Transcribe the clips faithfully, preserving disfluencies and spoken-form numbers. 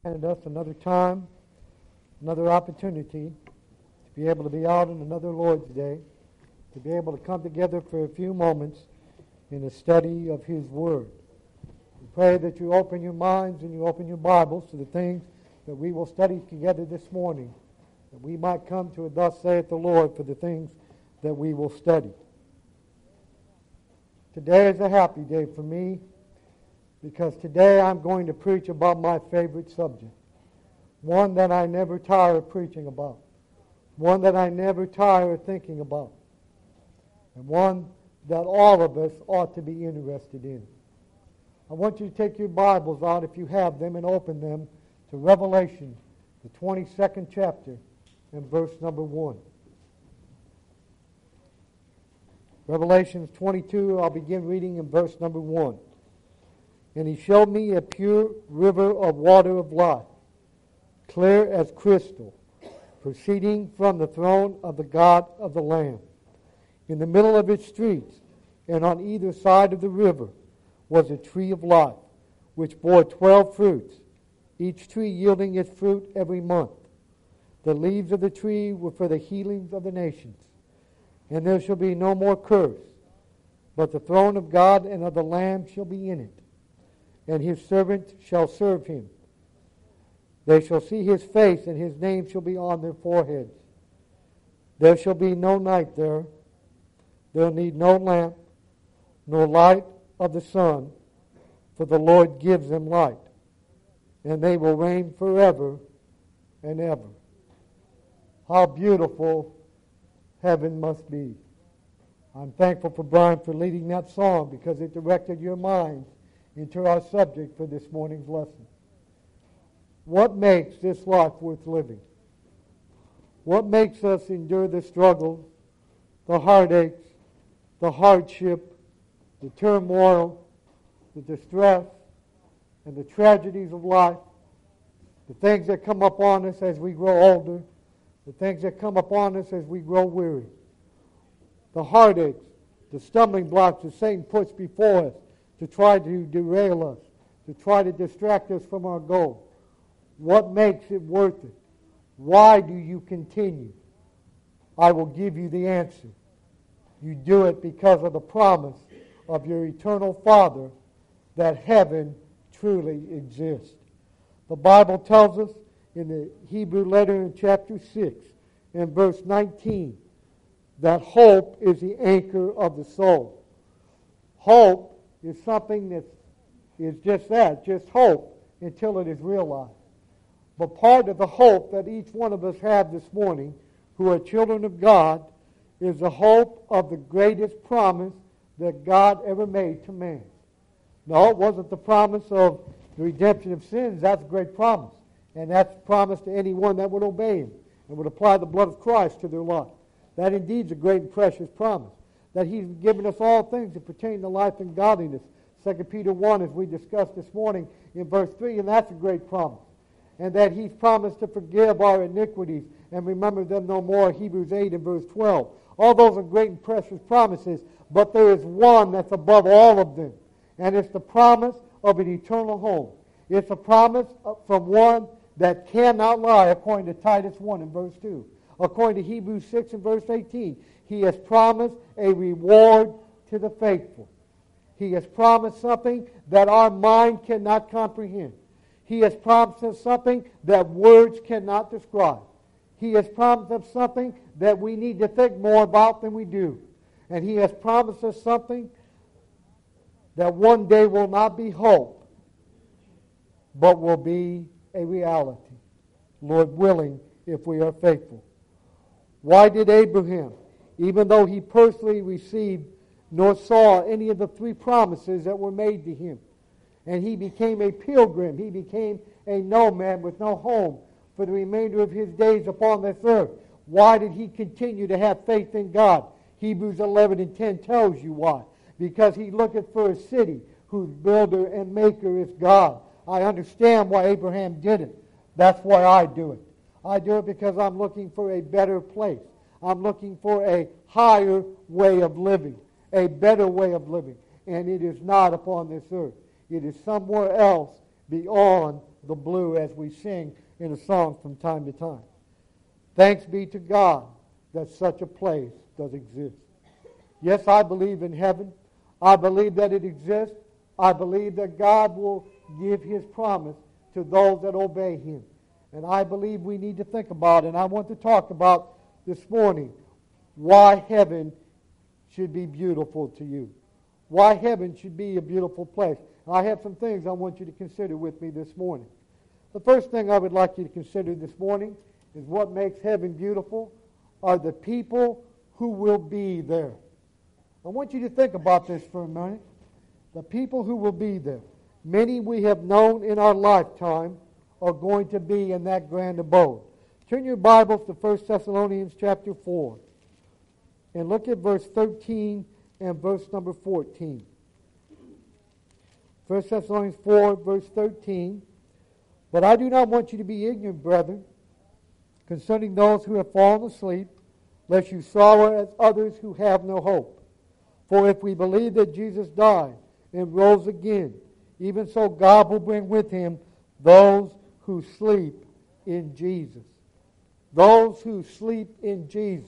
And us another time, another opportunity to be able to be out on another Lord's Day, to be able to come together for a few moments in the study of His Word. We pray that you open your minds and you open your Bibles to the things that we will study together this morning, that we might come to a thus saith the Lord for the things that we will study. Today is a happy day for me, because today I'm going to preach about my favorite subject, one that I never tire of preaching about, one that I never tire of thinking about, and one that all of us ought to be interested in. I want you to take your Bibles out, if you have them, and open them to Revelation, the twenty-second chapter, and verse number one. Revelation twenty-two, I'll begin reading in verse number one. And he showed me a pure river of water of life, clear as crystal, proceeding from the throne of the God of the Lamb. In the middle of its streets, and on either side of the river, was a tree of life, which bore twelve fruits, each tree yielding its fruit every month. The leaves of the tree were for the healing of the nations. And there shall be no more curse, but the throne of God and of the Lamb shall be in it, and his servants shall serve him. They shall see his face, and his name shall be on their foreheads. There shall be no night there. They'll need no lamp, nor light of the sun, for the Lord gives them light, and they will reign forever and ever. How beautiful heaven must be. I'm thankful for Brian for leading that song, because it directed your minds into our subject for this morning's lesson. What makes this life worth living? What makes us endure the struggles, the heartaches, the hardship, the turmoil, the distress, and the tragedies of life, the things that come upon us as we grow older, the things that come upon us as we grow weary, the heartaches, the stumbling blocks that Satan puts before us to try to derail us, to try to distract us from our goal. What makes it worth it? Why do you continue? I will give you the answer. You do it because of the promise of your eternal Father that heaven truly exists. The Bible tells us in the Hebrew letter in chapter six and verse nineteen that hope is the anchor of the soul. Hope is something that is just that, just hope, until it is realized. But part of the hope that each one of us have this morning, who are children of God, is the hope of the greatest promise that God ever made to man. No, it wasn't the promise of the redemption of sins. That's a great promise. And that's promised to anyone that would obey him and would apply the blood of Christ to their life. That indeed is a great and precious promise, that he's given us all things that pertain to life and godliness. Second Peter one, as we discussed this morning in verse three, and that's a great promise. And that he's promised to forgive our iniquities and remember them no more, Hebrews eight and verse twelve. All those are great and precious promises, but there is one that's above all of them, and it's the promise of an eternal home. It's a promise from one that cannot lie, according to Titus one and verse two. According to Hebrews six and verse eighteen, he has promised a reward to the faithful. He has promised something that our mind cannot comprehend. He has promised us something that words cannot describe. He has promised us something that we need to think more about than we do. And he has promised us something that one day will not be hope, but will be a reality, Lord willing, if we are faithful. Why did Abraham, even though he personally received nor saw any of the three promises that were made to him, and he became a pilgrim, he became a nomad with no home for the remainder of his days upon this earth, why did he continue to have faith in God? Hebrews eleven and ten tells you why. Because he looketh for a city whose builder and maker is God. I understand why Abraham did it. That's why I do it. I do it because I'm looking for a better place. I'm looking for a higher way of living, a better way of living. And it is not upon this earth. It is somewhere else beyond the blue as we sing in a song from time to time. Thanks be to God that such a place does exist. Yes, I believe in heaven. I believe that it exists. I believe that God will give his promise to those that obey him. And I believe we need to think about, and I want to talk about this morning, why heaven should be beautiful to you. Why heaven should be a beautiful place. And I have some things I want you to consider with me this morning. The first thing I would like you to consider this morning is what makes heaven beautiful are the people who will be there. I want you to think about this for a minute. The people who will be there. Many we have known in our lifetime are going to be in that grand abode. Turn your Bibles to First Thessalonians chapter four. And look at verse thirteen and verse number fourteen. First Thessalonians four, verse thirteen. But I do not want you to be ignorant, brethren, concerning those who have fallen asleep, lest you sorrow as others who have no hope. For if we believe that Jesus died and rose again, even so God will bring with him those who sleep in Jesus. Those who sleep in Jesus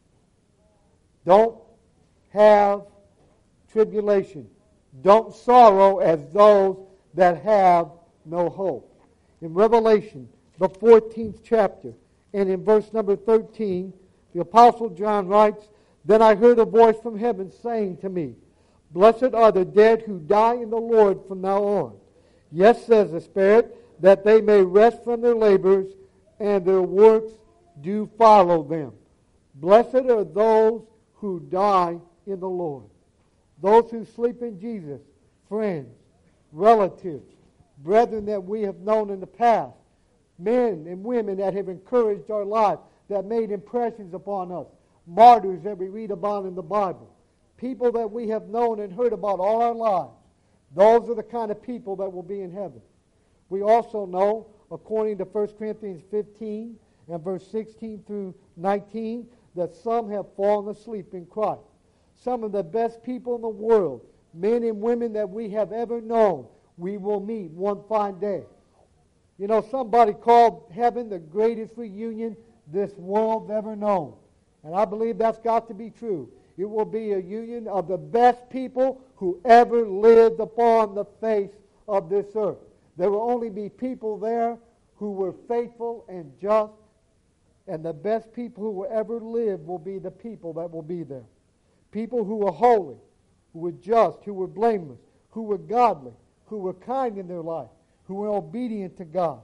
don't have tribulation. Don't sorrow as those that have no hope. In Revelation, the fourteenth chapter, and in verse number thirteen, the Apostle John writes, Then I heard a voice from heaven saying to me, Blessed are the dead who die in the Lord from now on. Yes, says the Spirit, that they may rest from their labors, and their works do follow them. Blessed are those who die in the Lord. Those who sleep in Jesus, friends, relatives, brethren that we have known in the past, men and women that have encouraged our life, that made impressions upon us, martyrs that we read about in the Bible, people that we have known and heard about all our lives. Those are the kind of people that will be in heaven. We also know, according to First Corinthians fifteen and verse sixteen through nineteen, that some have fallen asleep in Christ. Some of the best people in the world, men and women that we have ever known, we will meet one fine day. You know, somebody called heaven the greatest reunion this world's ever known. And I believe that's got to be true. It will be a union of the best people who ever lived upon the face of this earth. There will only be people there who were faithful and just, and the best people who will ever live will be the people that will be there. People who were holy, who were just, who were blameless, who were godly, who were kind in their life, who were obedient to God,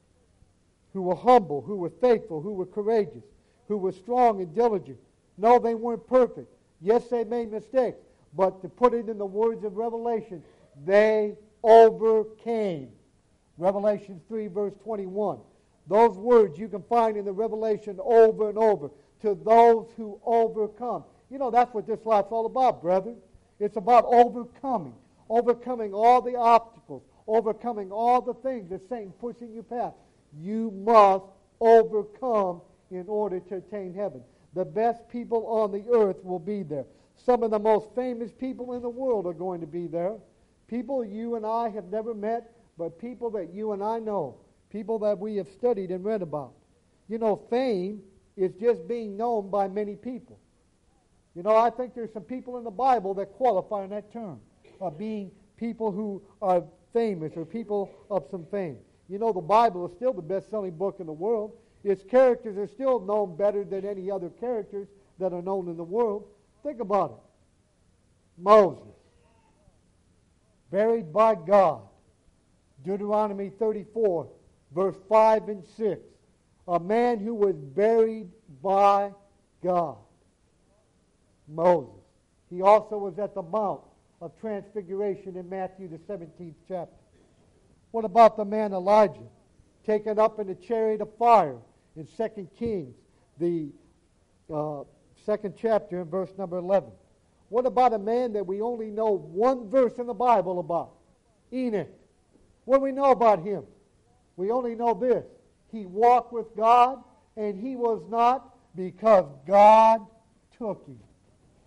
who were humble, who were faithful, who were courageous, who were strong and diligent. No, they weren't perfect. Yes, they made mistakes, but to put it in the words of Revelation, they overcame. Revelation three, verse twenty-one. Those words you can find in the Revelation over and over. To those who overcome. You know, that's what this life's all about, brethren. It's about overcoming. Overcoming all the obstacles. Overcoming all the things that Satan pushing you past. You must overcome in order to attain heaven. The best people on the earth will be there. Some of the most famous people in the world are going to be there. People you and I have never met, but people that you and I know. People that we have studied and read about. You know, fame is just being known by many people. You know, I think there's some people in the Bible that qualify in that term of being people who are famous or people of some fame. You know, the Bible is still the best-selling book in the world. Its characters are still known better than any other characters that are known in the world. Think about it. Moses, buried by God. Deuteronomy thirty-four, verse five and six. A man who was buried by God. Moses. He also was at the Mount of Transfiguration in Matthew, the seventeenth chapter. What about the man Elijah, taken up in a chariot of fire in Second Kings, the uh, second chapter, and verse number eleven? What about a man that we only know one verse in the Bible about? Enoch. What do we know about him? We only know this. He walked with God, and he was not, because God took him.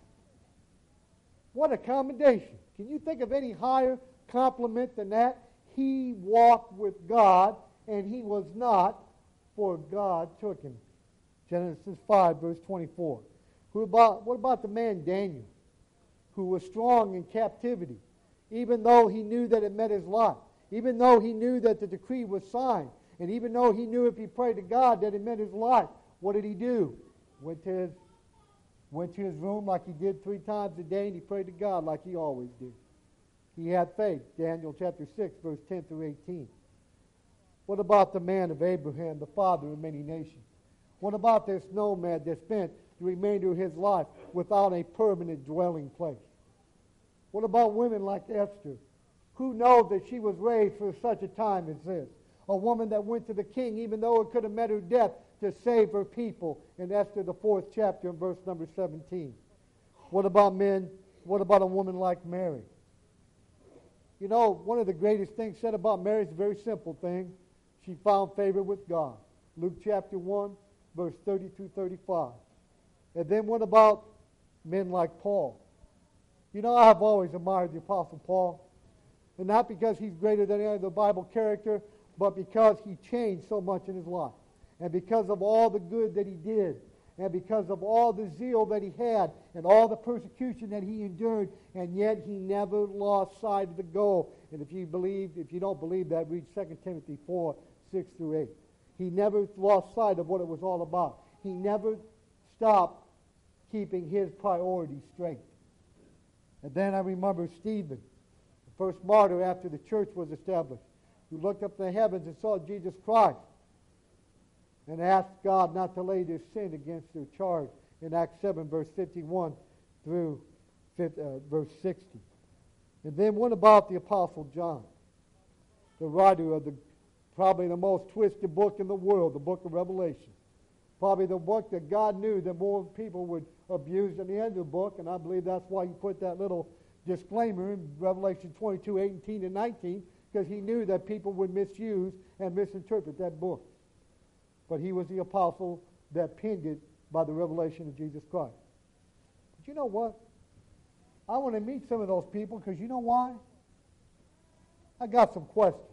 What a commendation. Can you think of any higher compliment than that? he walked with God, and he was not, for God took him. Genesis five, verse twenty-four. Who about, what about the man Daniel, who was strong in captivity, even though he knew that it met his life, even though he knew that the decree was signed, and even though he knew if he prayed to God that it meant his life? What did he do? Went to his, went to his room like he did three times a day, and he prayed to God like he always did. He had faith. Daniel chapter six, verse ten through eighteen. What about the man of Abraham, the father of many nations? What about this nomad that spent the remainder of his life without a permanent dwelling place? What about women like Esther, who knows that she was raised for such a time as this? A woman that went to the king, even though it could have met her death, to save her people in Esther, the fourth chapter, and verse number seventeen. What about men? What about a woman like Mary? You know, one of the greatest things said about Mary is a very simple thing. She found favor with God. Luke chapter one, verse thirty through thirty-five. And then what about men like Paul? You know, I have always admired the Apostle Paul. And not because he's greater than any other Bible character, but because he changed so much in his life. And because of all the good that he did, and because of all the zeal that he had, and all the persecution that he endured, and yet he never lost sight of the goal. And if you believe, if you don't believe that, read Second Timothy four, six through eight. He never lost sight of what it was all about. He never stopped keeping his priorities straight. And then I remember Stephen, the first martyr after the church was established, who looked up to the heavens and saw Jesus Christ and asked God not to lay their sin against their charge in Acts seven, verse fifty-one through verse sixty. And then what about the Apostle John, the writer of the probably the most twisted book in the world, the book of Revelation? Probably the book that God knew that more people would abuse than the end of the book, and I believe that's why he put that little disclaimer in Revelation twenty-two, eighteen and nineteen, because he knew that people would misuse and misinterpret that book. But he was the apostle that penned it by the revelation of Jesus Christ. But you know what? I want to meet some of those people because you know why? I got some questions.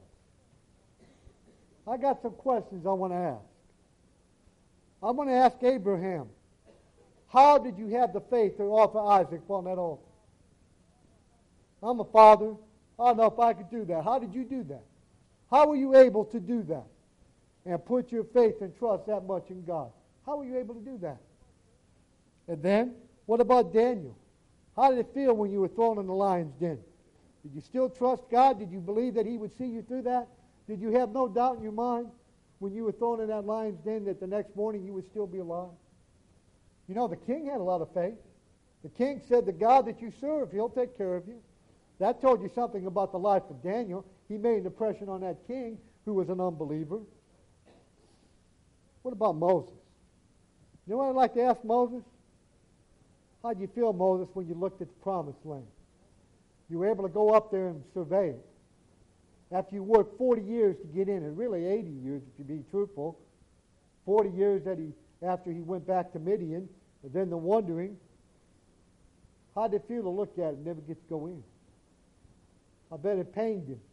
I got some questions I want to ask. I want to ask Abraham, how did you have the faith to offer Isaac on that altar? I'm a father. I don't know if I could do that. How did you do that? How were you able to do that? And put your faith and trust that much in God. How were you able to do that? And then, what about Daniel? How did it feel when you were thrown in the lion's den? Did you still trust God? Did you believe that he would see you through that? Did you have no doubt in your mind when you were thrown in that lion's den that the next morning you would still be alive? You know, the king had a lot of faith. The king said, the God that you serve, he'll take care of you. That told you something about the life of Daniel. He made an impression on that king who was an unbeliever. What about Moses? You know what I'd like to ask Moses? How did you feel, Moses, when you looked at the promised land? You were able to go up there and survey it. After you worked forty years to get in, and really eighty years if you be truthful, forty years that he after he went back to Midian, and then the wandering, how did it feel to look at it and never get to go in? I bet it pained him.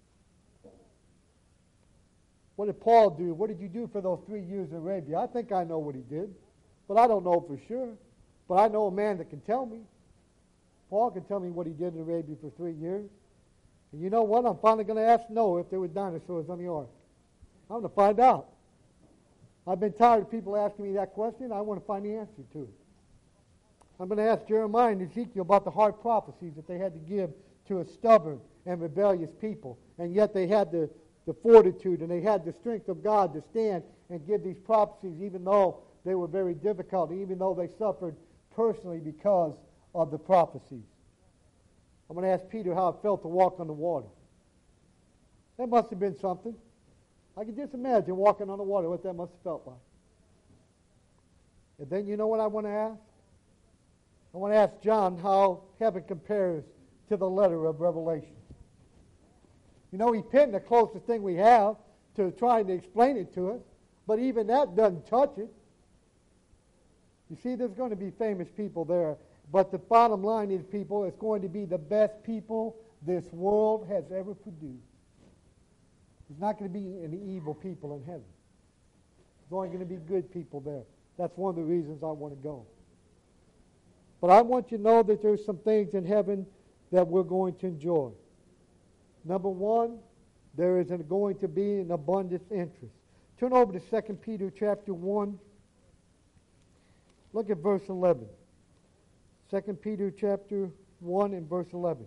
What did Paul do? What did you do for those three years in Arabia? I think I know what he did, but I don't know for sure. But I know a man that can tell me. Paul can tell me what he did in Arabia for three years. And you know what? I'm finally going to ask Noah if there were dinosaurs on the ark. I'm going to find out. I've been tired of people asking me that question. I want to find the answer to it. I'm going to ask Jeremiah and Ezekiel about the hard prophecies that they had to give to a stubborn and rebellious people. And yet they had the the fortitude, and they had the strength of God to stand and give these prophecies even though they were very difficult, even though they suffered personally because of the prophecies. I'm going to ask Peter how it felt to walk on the water. That must have been something. I can just imagine walking on the water, what that must have felt like. And then you know what I want to ask? I want to ask John how heaven compares to the letter of Revelation. You know, he pinned the closest thing we have to trying to explain it to us, but even that doesn't touch it. You see, there's going to be famous people there, but the bottom line is, people, it's going to be the best people this world has ever produced. There's not going to be any evil people in heaven. There's only going to be good people there. That's one of the reasons I want to go. But I want you to know that there's some things in heaven that we're going to enjoy. Number one, there is going to be an abundant interest. Turn over to Second Peter chapter one. Look at verse eleven. Second Peter chapter one and verse eleven.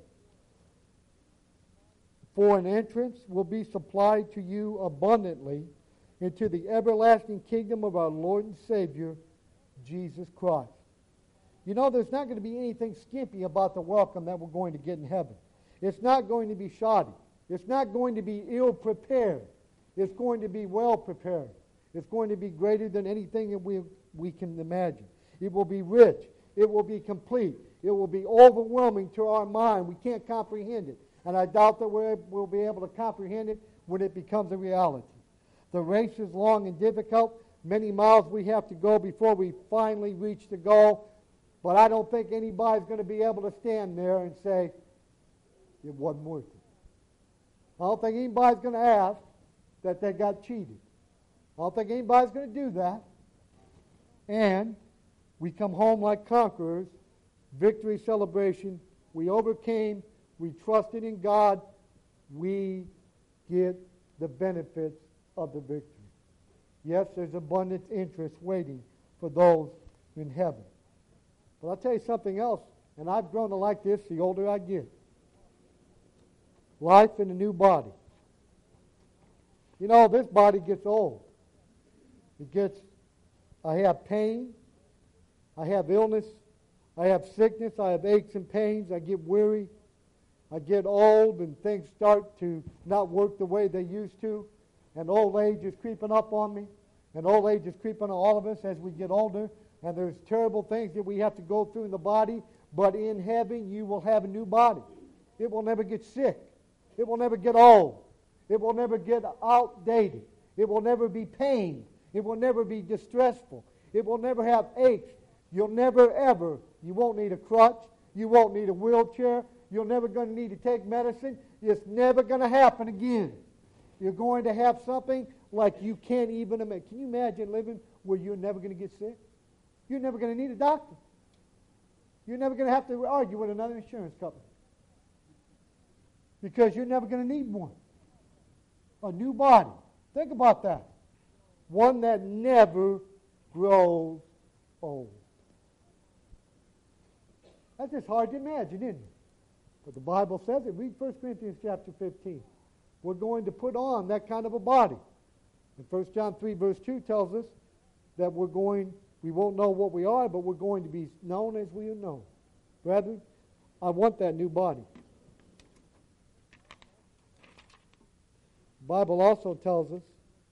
For an entrance will be supplied to you abundantly into the everlasting kingdom of our Lord and Savior, Jesus Christ. You know, there's not going to be anything skimpy about the welcome that we're going to get in heaven. It's not going to be shoddy. It's not going to be ill-prepared. It's going to be well-prepared. It's going to be greater than anything that we, we can imagine. It will be rich. It will be complete. It will be overwhelming to our mind. We can't comprehend it. And I doubt that we're, we'll be able to comprehend it when it becomes a reality. The race is long and difficult. Many miles we have to go before we finally reach the goal. But I don't think anybody's going to be able to stand there and say, it wasn't worth it. I don't think anybody's going to ask that they got cheated. I don't think anybody's going to do that. And we come home like conquerors, victory celebration. We overcame. We trusted in God. We get the benefits of the victory. Yes, there's abundant interest waiting for those in heaven. But I'll tell you something else, and I've grown to like this the older I get. Life in a new body. You know, this body gets old. It gets, I have pain. I have illness. I have sickness. I have aches and pains. I get weary. I get old and things start to not work the way they used to. And old age is creeping up on me. And old age is creeping on all of us as we get older. And there's terrible things that we have to go through in the body. But in heaven, you will have a new body. It will never get sick. It will never get old. It will never get outdated. It will never be pain. It will never be distressful. It will never have aches. You'll never ever, you won't need a crutch. You won't need a wheelchair. You're never going to need to take medicine. It's never going to happen again. You're going to have something like you can't even imagine. Can you imagine living where you're never going to get sick? You're never going to need a doctor. You're never going to have to argue with another insurance company. Because you're never going to need one. A new body. Think about that. One that never grows old. That's just hard to imagine, isn't it? But the Bible says it. Read First Corinthians chapter fifteen. We're going to put on that kind of a body. And First John three verse two tells us that we're going, we won't know what we are, but we're going to be known as we are known. Brethren, I want that new body. The Bible also tells us,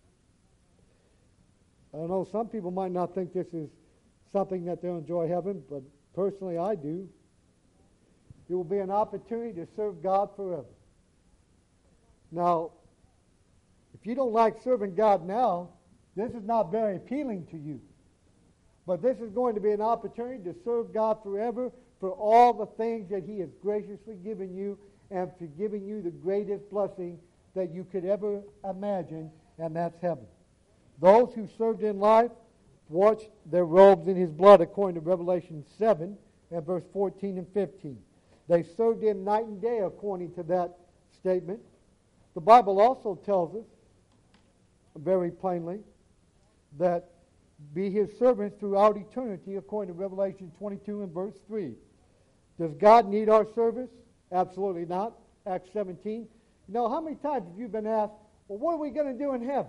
I don't know, some people might not think this is something that they'll enjoy heaven, but personally I do. It will be an opportunity to serve God forever. Now, if you don't like serving God now, this is not very appealing to you. But this is going to be an opportunity to serve God forever for all the things that He has graciously given you and for giving you the greatest blessing that you could ever imagine, and that's heaven. Those who served in life washed their robes in His blood, according to Revelation seven and verse fourteen and fifteen. They served Him night and day, according to that statement. The Bible also tells us very plainly that be His servants throughout eternity, according to Revelation twenty-two and verse three. Does God need our service? Absolutely not. Acts seventeen. You know, how many times have you been asked, well, what are we going to do in heaven?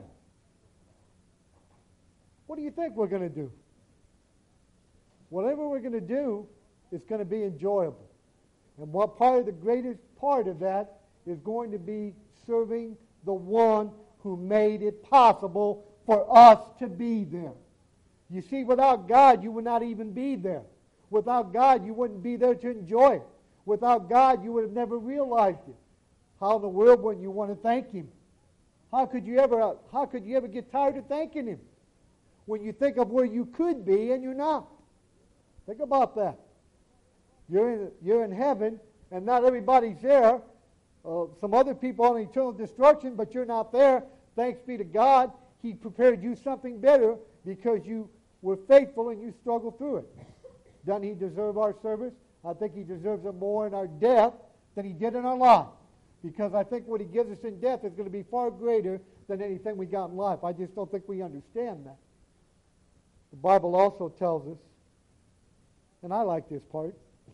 What do you think we're going to do? Whatever we're going to do is going to be enjoyable. And what part of the greatest part of that is going to be serving the one who made it possible for us to be there. You see, without God, you would not even be there. Without God, you wouldn't be there to enjoy it. Without God, you would have never realized it. How in the world wouldn't you want to thank Him? How could you ever, how could you ever get tired of thanking Him when you think of where you could be and you're not? Think about that. You're in, you're in heaven, and not everybody's there uh, some other people on eternal destruction, but you're not there. Thanks be to God. He prepared you something better because you were faithful and you struggled through it. Doesn't he deserve our service? I think he deserves it more in our death than he did in our life. Because I think what he gives us in death is going to be far greater than anything we got in life. I just don't think we understand that. The Bible also tells us, and I like this part,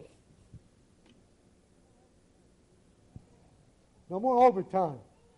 no more overtime.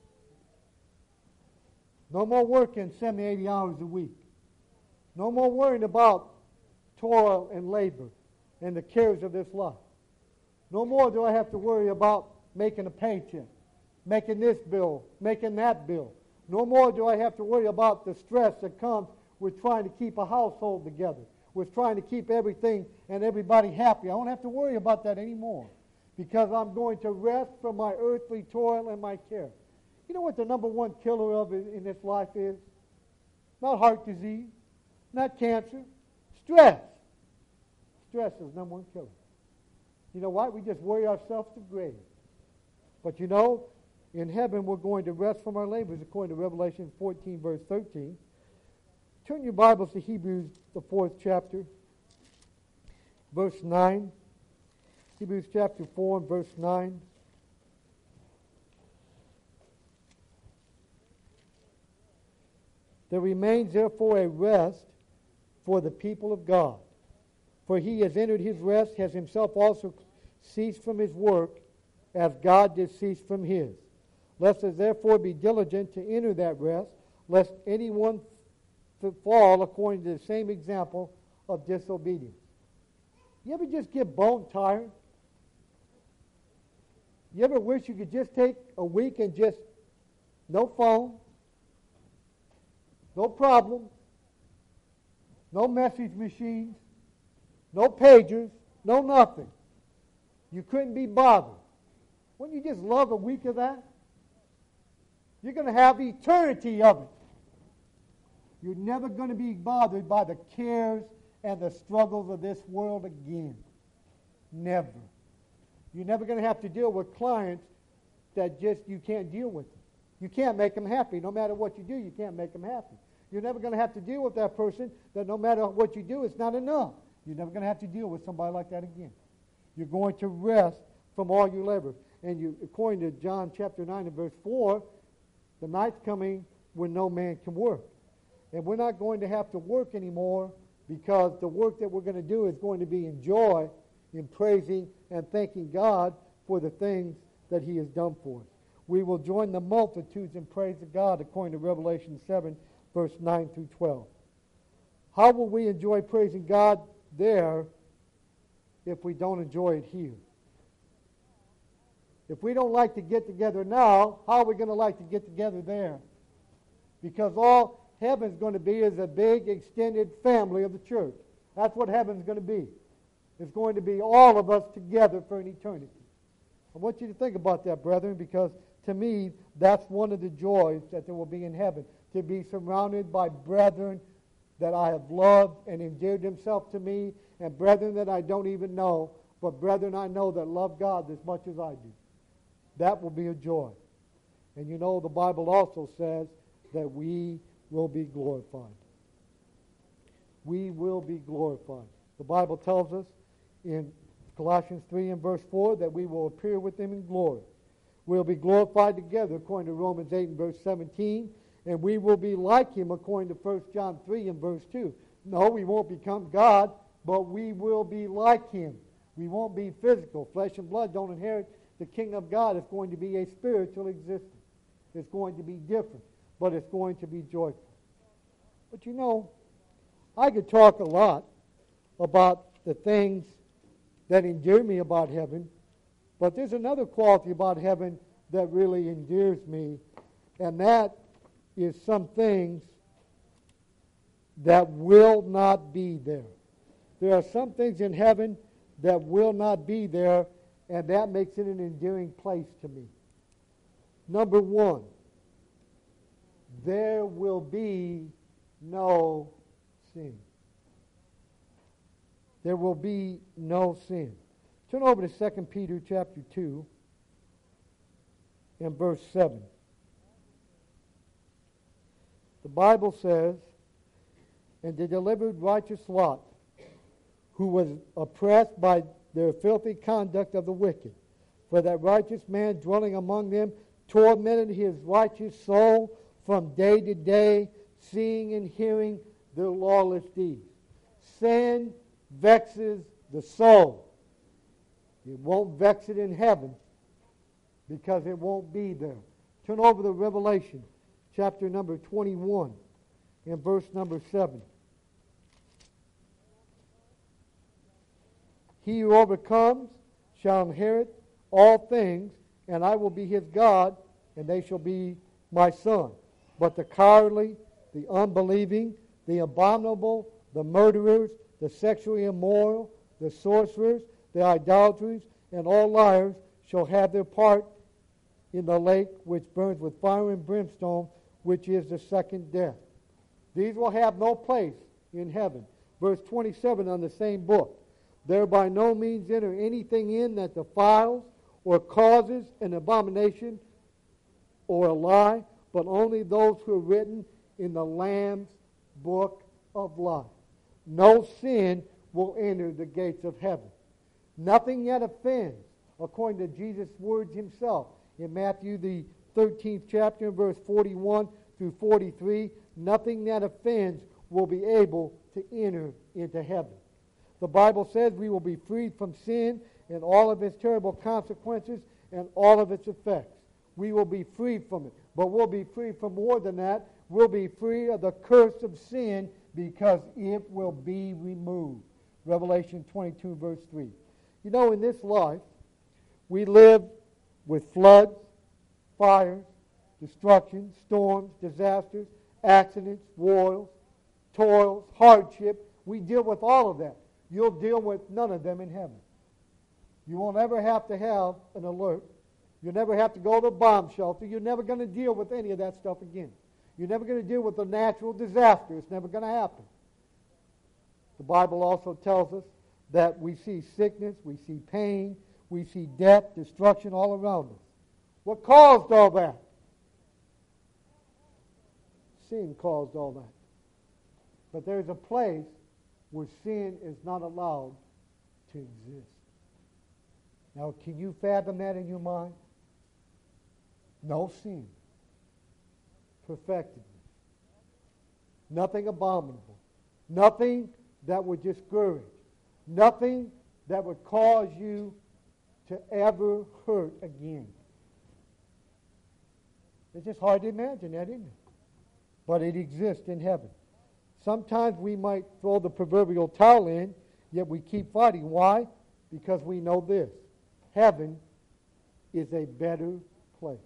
No more working seventy, eighty hours a week. No more worrying about toil and labor and the cares of this life. No more do I have to worry about making a paycheck, making this bill, making that bill. No more do I have to worry about the stress that comes with trying to keep a household together, with trying to keep everything and everybody happy. I don't have to worry about that anymore because I'm going to rest from my earthly toil and my care. You know what the number one killer of in this life is? Not heart disease, not cancer, stress. Stress is number one killer. You know what? We just worry ourselves to grave. But you know, in heaven we're going to rest from our labors according to Revelation fourteen, verse thirteen. Turn your Bibles to Hebrews, the fourth chapter, verse nine. Hebrews chapter four and verse nine. There remains therefore a rest for the people of God. For he has entered his rest, has himself also ceased from his work, as God did cease from his. Let us therefore be diligent to enter that rest, lest anyone fall according to the same example of disobedience. You ever just get bone tired? You ever wish you could just take a week and just no phone, no problem, no message machines, no pagers, no nothing. You couldn't be bothered. Wouldn't you just love a week of that? You're going to have eternity of it. You're never going to be bothered by the cares and the struggles of this world again. Never. You're never going to have to deal with clients that just you can't deal with them. You can't make them happy. No matter what you do, you can't make them happy. You're never going to have to deal with that person that no matter what you do, it's not enough. You're never going to have to deal with somebody like that again. You're going to rest from all your labor. And you, according to John chapter nine and verse four, the night's coming when no man can work. And we're not going to have to work anymore because the work that we're going to do is going to be in joy, in praising and thanking God for the things that he has done for us. We will join the multitudes in praise of God according to Revelation seven, verse nine through twelve. How will we enjoy praising God there if we don't enjoy it here? If we don't like to get together now, how are we going to like to get together there? Because all heaven's going to be is a big extended family of the church. That's what heaven's going to be. It's going to be all of us together for an eternity. I want you to think about that, brethren, because to me, that's one of the joys that there will be in heaven, to be surrounded by brethren that I have loved and endeared themselves to me, and brethren that I don't even know, but brethren I know that love God as much as I do. That will be a joy. And you know, the Bible also says that we will be glorified. We will be glorified. The Bible tells us in Colossians three and verse four that we will appear with him in glory. We'll be glorified together according to Romans eight and verse seventeen, and we will be like him according to First John three and verse two. No, we won't become God, but we will be like him. We won't be physical. Flesh and blood don't inherit the kingdom of God. It's going to be a spiritual existence. It's going to be different, but it's going to be joyful. But you know, I could talk a lot about the things that endear me about heaven, but there's another quality about heaven that really endears me, and that is some things that will not be there. There are some things in heaven that will not be there, and that makes it an endearing place to me. Number one, there will be no sin. There will be no sin. Turn over to Second Peter chapter two. and verse seven. The Bible says, "And they delivered righteous Lot, who was oppressed by their filthy conduct of the wicked. For that righteous man dwelling among them tormented his righteous soul from day to day, seeing and hearing their lawless deeds." Sin vexes the soul. It won't vex it in heaven because it won't be there. Turn over to Revelation chapter number twenty-one and verse number seven. "He who overcomes shall inherit all things, and I will be his God, and they shall be my son. But the cowardly, the unbelieving, the abominable, the murderers, the sexually immoral, the sorcerers, the idolaters, and all liars shall have their part in the lake which burns with fire and brimstone, which is the second death. These will have no place in heaven." Verse twenty-seven on the same book. "There by no means enter anything in that defiles or causes an abomination or a lie, but only those who are written in the Lamb's book of life." No sin will enter the gates of heaven. Nothing yet offends, according to Jesus' words himself in Matthew the thirteenth chapter, verse forty-one through forty-three. Nothing that offends will be able to enter into heaven. The Bible says we will be freed from sin and all of its terrible consequences and all of its effects. We will be free from it. But we'll be free from more than that. We'll be free of the curse of sin because it will be removed. Revelation twenty-two, verse three. You know, in this life, we live with floods, fires, destruction, storms, disasters, accidents, wars, toils, hardship. We deal with all of that. You'll deal with none of them in heaven. You won't ever have to have an alert. You'll never have to go to a bomb shelter. You're never going to deal with any of that stuff again. You're never going to deal with a natural disaster. It's never going to happen. The Bible also tells us that we see sickness, we see pain, we see death, destruction all around us. What caused all that? Sin caused all that. But there's a place where sin is not allowed to exist. Now, can you fathom that in your mind? No sin. Perfectedness. Nothing abominable. Nothing that would discourage. Nothing that would cause you to ever hurt again. It's just hard to imagine that, isn't it? But it exists in heaven. Sometimes we might throw the proverbial towel in, yet we keep fighting. Why? Because we know this. Heaven is a better place.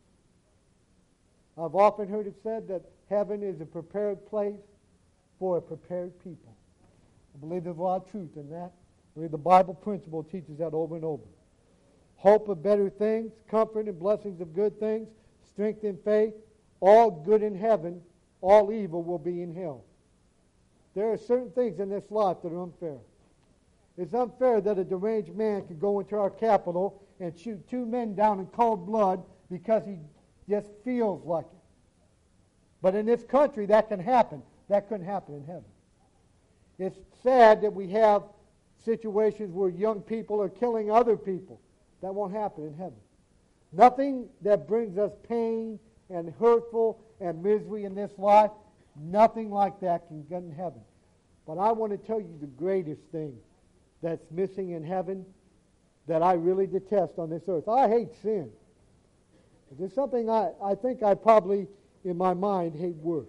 I've often heard it said that heaven is a prepared place for a prepared people. I believe there's a lot of truth in that. I believe the Bible principle teaches that over and over. Hope of better things, comfort and blessings of good things, strength in faith, all good in heaven, all evil will be in hell. There are certain things in this life that are unfair. It's unfair that a deranged man can go into our Capitol and shoot two men down in cold blood because he just feels like it. But in this country, that can happen. That couldn't happen in heaven. It's sad that we have situations where young people are killing other people. That won't happen in heaven. Nothing that brings us pain and hurtful and misery in this life, nothing like that can get in heaven. But I want to tell you the greatest thing that's missing in heaven that I really detest on this earth. I hate sin. There's something I, I think I probably, in my mind, hate worse.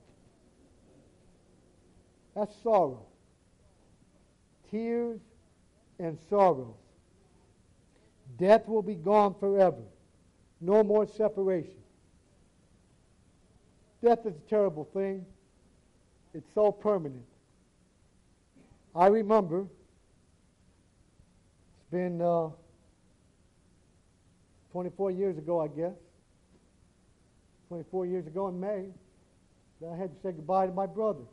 That's sorrow. Tears and sorrows. Death will be gone forever. No more separation. Death is a terrible thing. It's so permanent. I remember, it's been uh, twenty-four years ago, I guess. twenty-four years ago in May, that I had to say goodbye to my brother.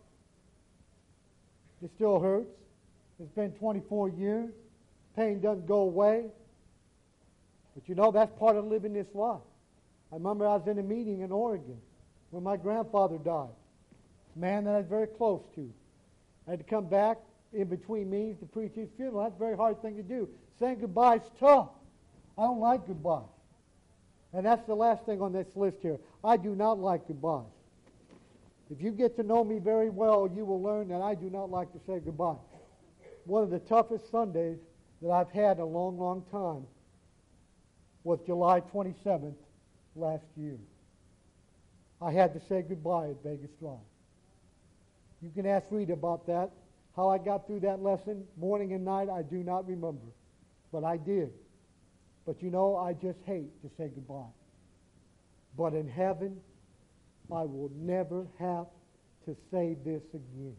It still hurts. It's been twenty-four years. Pain doesn't go away. But you know, that's part of living this life. I remember I was in a meeting in Oregon when my grandfather died, a man that I was very close to. I had to come back in between meetings to preach his funeral. That's a very hard thing to do. Saying goodbye is tough. I don't like goodbyes. And that's the last thing on this list here. I do not like goodbyes. If you get to know me very well, you will learn that I do not like to say goodbye. One of the toughest Sundays that I've had in a long, long time was July twenty-seventh last year. I had to say goodbye at Vegas Drive. You can ask Rita about that. How I got through that lesson, morning and night, I do not remember. But I did. But you know, I just hate to say goodbye. But in heaven, I will never have to say this again.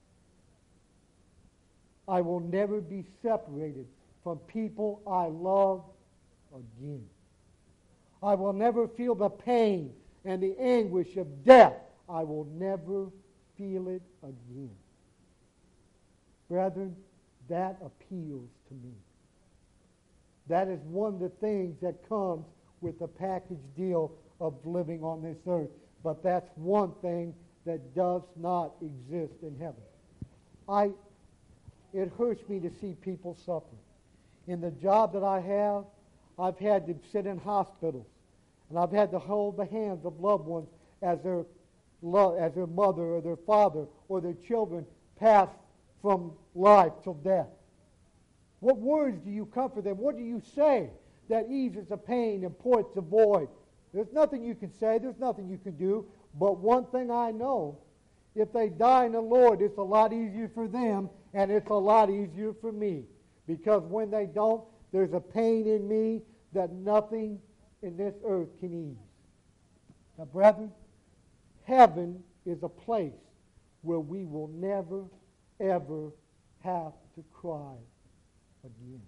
I will never be separated from people I love again. I will never feel the pain and the anguish of death. I will never feel it again. Brethren, that appeals to me. That is one of the things that comes with the package deal of living on this earth. But that's one thing that does not exist in heaven. I, it hurts me to see people suffer. In the job that I have, I've had to sit in hospitals, and I've had to hold the hands of loved ones as their, lo- as their mother or their father or their children pass from life till death. What words do you comfort them? What do you say that eases the pain and ports the void? There's nothing you can say. There's nothing you can do. But one thing I know, if they die in the Lord, it's a lot easier for them, and it's a lot easier for me. Because when they don't, there's a pain in me that nothing in this earth can ease. Now, brethren, heaven is a place where we will never, ever have to cry again.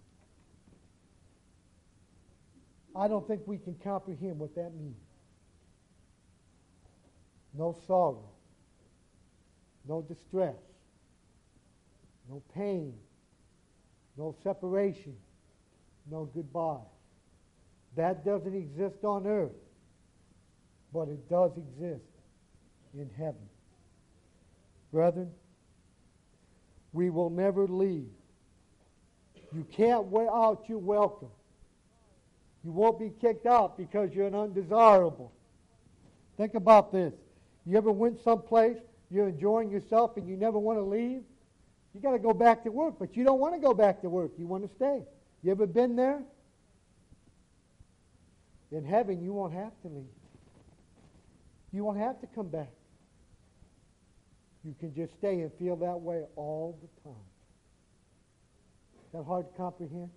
I don't think we can comprehend what that means. No sorrow, no distress, no pain, no separation, no goodbye. That doesn't exist on earth, but it does exist in heaven. Brethren, we will never leave. You can't wear out your welcome. You won't be kicked out because you're an undesirable. Think about this. You ever went someplace, you're enjoying yourself, and you never want to leave? You got to go back to work, but you don't want to go back to work. You want to stay. You ever been there? In heaven, you won't have to leave. You won't have to come back. You can just stay and feel that way all the time. Is that hard to comprehend?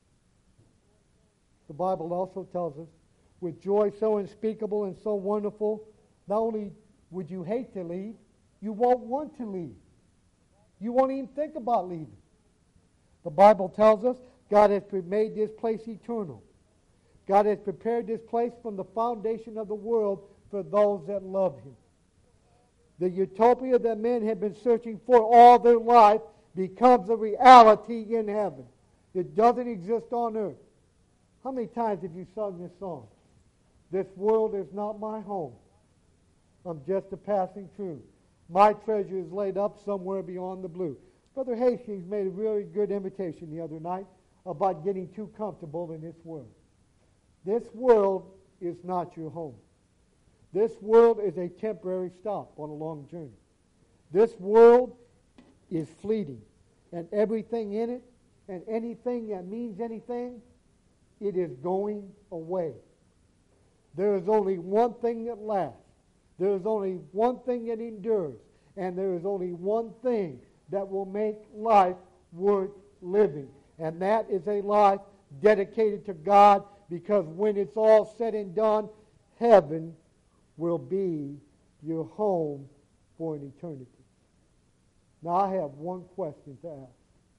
The Bible also tells us, with joy so unspeakable and so wonderful, not only would you hate to leave, you won't want to leave. You won't even think about leaving. The Bible tells us God has made this place eternal. God has prepared this place from the foundation of the world for those that love Him. The utopia that men have been searching for all their life becomes a reality in heaven. It doesn't exist on earth. How many times have you sung this song? This world is not my home. I'm just a passing through. My treasure is laid up somewhere beyond the blue. Brother Hastings made a really good invitation the other night about getting too comfortable in this world. This world is not your home. This world is a temporary stop on a long journey. This world is fleeting, and everything in it, and anything that means anything, it is going away. There is only one thing that lasts. There is only one thing that endures. And there is only one thing that will make life worth living. And that is a life dedicated to God, because when it's all said and done, heaven will be your home for an eternity. Now I have one question to ask.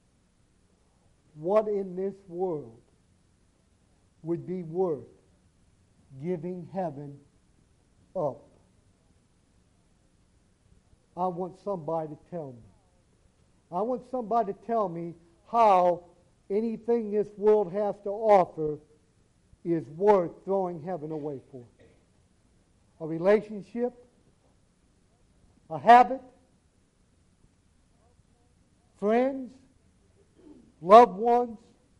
What in this world would be worth giving heaven up? I want somebody to tell me. I want somebody to tell me how anything this world has to offer is worth throwing heaven away for. a relationship, a habit, friends, loved ones?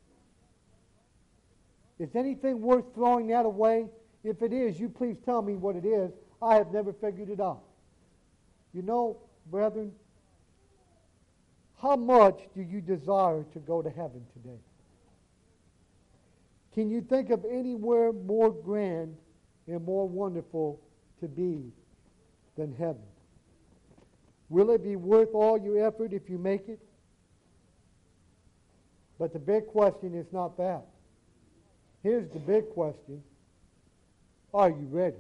Is anything worth throwing that away? If it is, you please tell me what it is. I have never figured it out. You know, brethren, how much do you desire to go to heaven today? Can you think of anywhere more grand and more wonderful to be than heaven? Will it be worth all your effort if you make it? But the big question is not that. Here's the big question. Are you ready?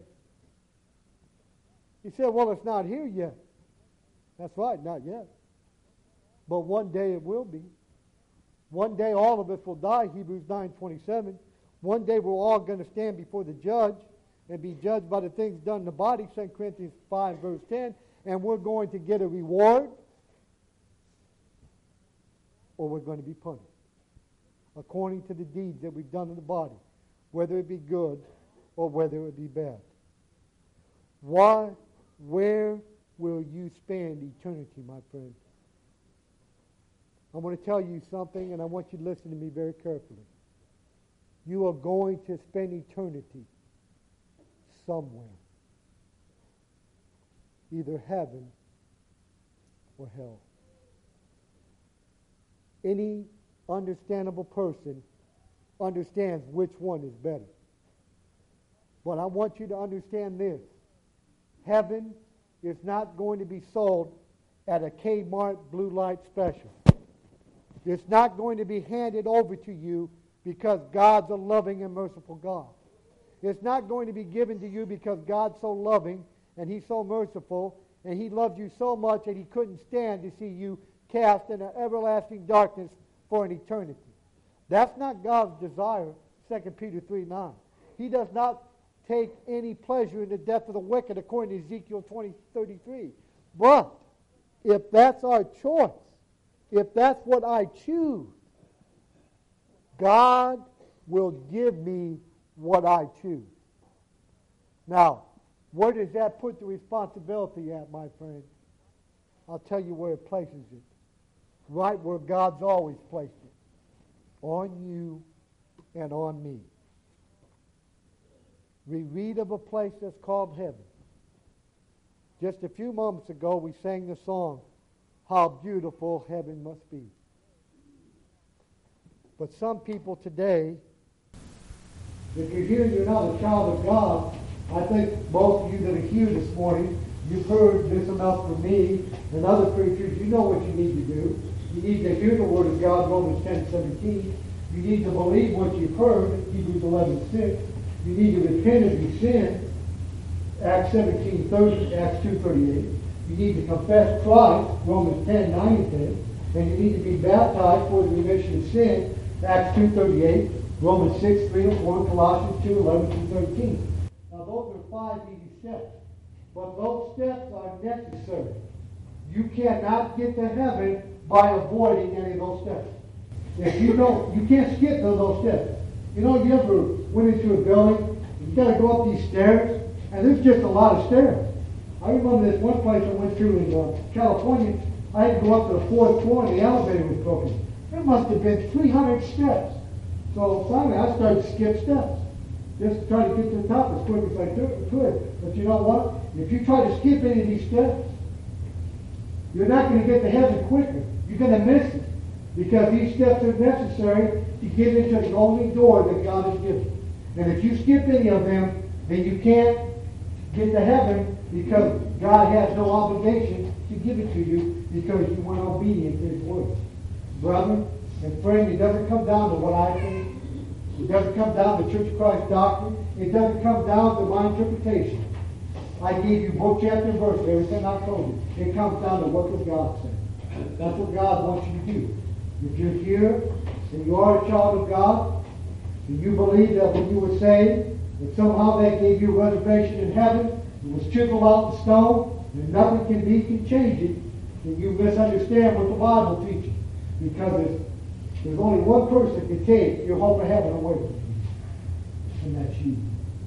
He said, well, it's not here yet. That's right, not yet. But one day it will be. One day all of us will die, Hebrews nine twenty-seven. One day we're all going to stand before the judge and be judged by the things done in the body, Second Corinthians five, verse ten. And we're going to get a reward, or we're going to be punished according to the deeds that we've done in the body, whether it be good or whether it be bad. Why, where will you spend eternity, my friend? I'm going to tell you something, and I want you to listen to me very carefully. You are going to spend eternity somewhere. Either heaven or hell. Any understandable person understands which one is better. But I want you to understand this. Heaven is not going to be sold at a Kmart blue light special. It's not going to be handed over to you because God's a loving and merciful God. It's not going to be given to you because God's so loving and He's so merciful and He loved you so much that He couldn't stand to see you cast in an everlasting darkness for an eternity. That's not God's desire, Second Peter three nine. He does not take any pleasure in the death of the wicked, according to Ezekiel twenty thirty-three. But if that's our choice, if that's what I choose, God will give me what I choose. Now, where does that put the responsibility at, my friend? I'll tell you where it places it. Right where God's always placed it. On you and on me. We read of a place that's called heaven. Just a few moments ago, we sang the song, How Beautiful Heaven Must Be. But some people today, if you're here and you're not a child of God, I think most of you that are here this morning, you've heard this enough from me and other preachers. You know what you need to do. You need to hear the Word of God, Romans ten seventeen. You need to believe what you've heard, Hebrews eleven six. You need to repent of your sin, Acts seventeen thirty, Acts two thirty-eight. You need to confess Christ, Romans ten nine and ten. And you need to be baptized for the remission of sin, Acts two thirty-eight, Romans six three and four, Colossians two eleven through thirteen. Now those are five easy steps. But those steps are necessary. You cannot get to heaven by avoiding any of those steps. If you don't, you can't skip those, those steps. You know, you ever went into a building, you got to go up these stairs, and there's just a lot of stairs. I remember this one place I went to in uh, California. I had to go up to the fourth floor, and the elevator was broken. There must have been three hundred steps. So finally, I started to skip steps, just to try to get to the top as quick as I could. But you know what? If you try to skip any of these steps, you're not going to get to heaven quicker. You're going to miss it. Because these steps are necessary to get into the only door that God has given. And if you skip any of them, then you can't get to heaven because God has no obligation to give it to you because you weren't obedient to His word. Brother and friend, it doesn't come down to what I think. It doesn't come down to Church of Christ doctrine. It doesn't come down to my interpretation. I gave you book, chapter, and verse, everything I told you. It comes down to what does God say. That's what God wants you to do. If you're here and you are a child of God, and you believe that when you were saved, that somehow that gave you a reservation in heaven, it was chiseled out in stone, and nothing can be can change it, then you misunderstand what the Bible teaches. Because there's, there's only one person that can take your hope of heaven away from you, and that's you.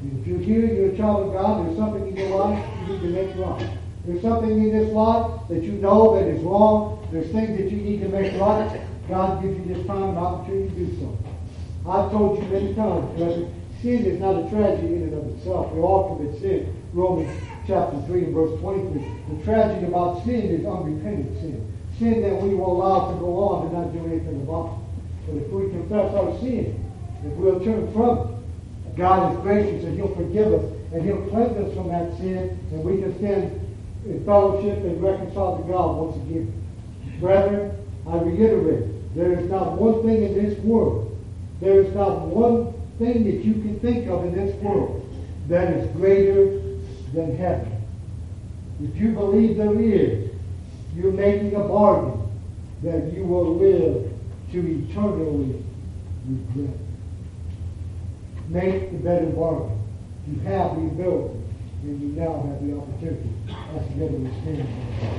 And if you're here, you're a child of God, there's something in your life you need to make right. There's something in this life that you know that is wrong. There's things that you need to make right. God gives you this time and opportunity to do so. I've told you many times, brother, sin is not a tragedy in and of itself. We all commit sin. Romans chapter three and verse twenty-three. The tragedy about sin is unrepentant sin. Sin that we will allow to go on and not do anything about it. But if we confess our sin, if we'll turn from it, God is gracious and He'll forgive us and He'll cleanse us from that sin, and we can stand in fellowship and reconcile to God once again. Brethren, I reiterate, there is not one thing in this world, there is not one thing that you can think of in this world that is greater than heaven. If you believe there is, you're making a bargain that you will live to eternally regret. Make the better bargain. You have the ability, and you now have the opportunity. Let's together stand.